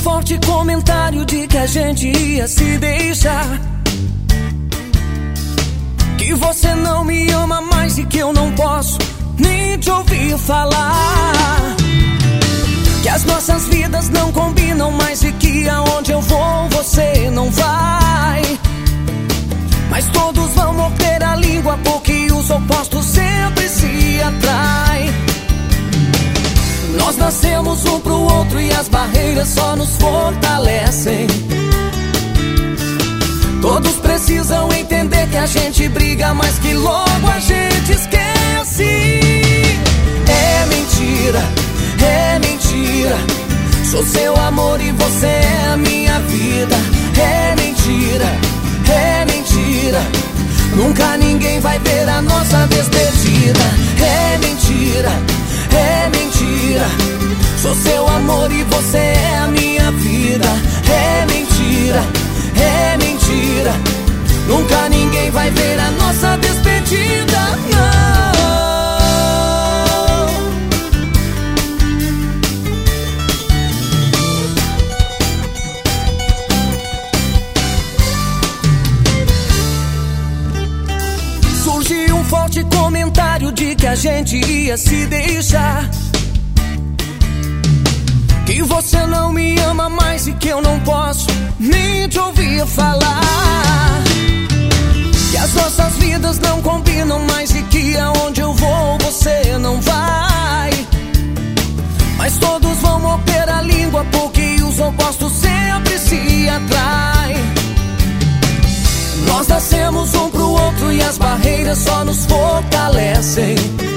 forte comentário de que a gente ia se deixar, que você não me ama mais e que eu não posso nem te ouvir falar, que as nossas vidas não combinam mais e que aonde eu vou você não vai. Mas todos vão morder a língua porque os opostos sempre se atraem. Nós nascemos um pro outro e as barreiras só nos fortalecem. Todos precisam entender que a gente briga, mas que logo a gente esquece. É mentira, é mentira. Sou seu amor e você é a minha vida. É mentira, é mentira. Nunca ninguém vai ver a nossa despedida. É mentira, é mentira. Sou seu amor e você é a minha vida. É mentira, é mentira. Nunca ninguém vai ver a nossa despedida, não. Surgiu um forte comentário de que a gente ia se deixar, que você não me ama mais e que eu não posso nem te ouvir falar, que as nossas vidas não combinam mais e que aonde eu vou você não vai. Mas todos vão morder a língua porque os opostos sempre se atraem. Nós nascemos um pro outro e as barreiras só nos fortalecem.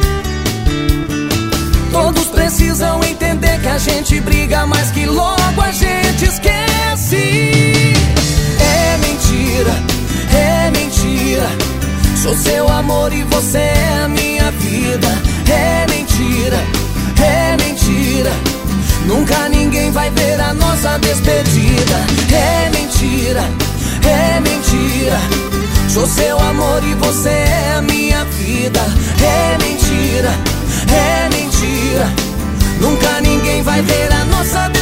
Todos precisam entender que a gente briga, mas que logo a gente esquece. É mentira, é mentira. Sou seu amor e você é a minha vida. É mentira, é mentira. Nunca ninguém vai ver a nossa despedida. É mentira, é mentira. Sou seu amor e você é a minha vida. É mentira, é mentira. Nunca ninguém vai ver a nossa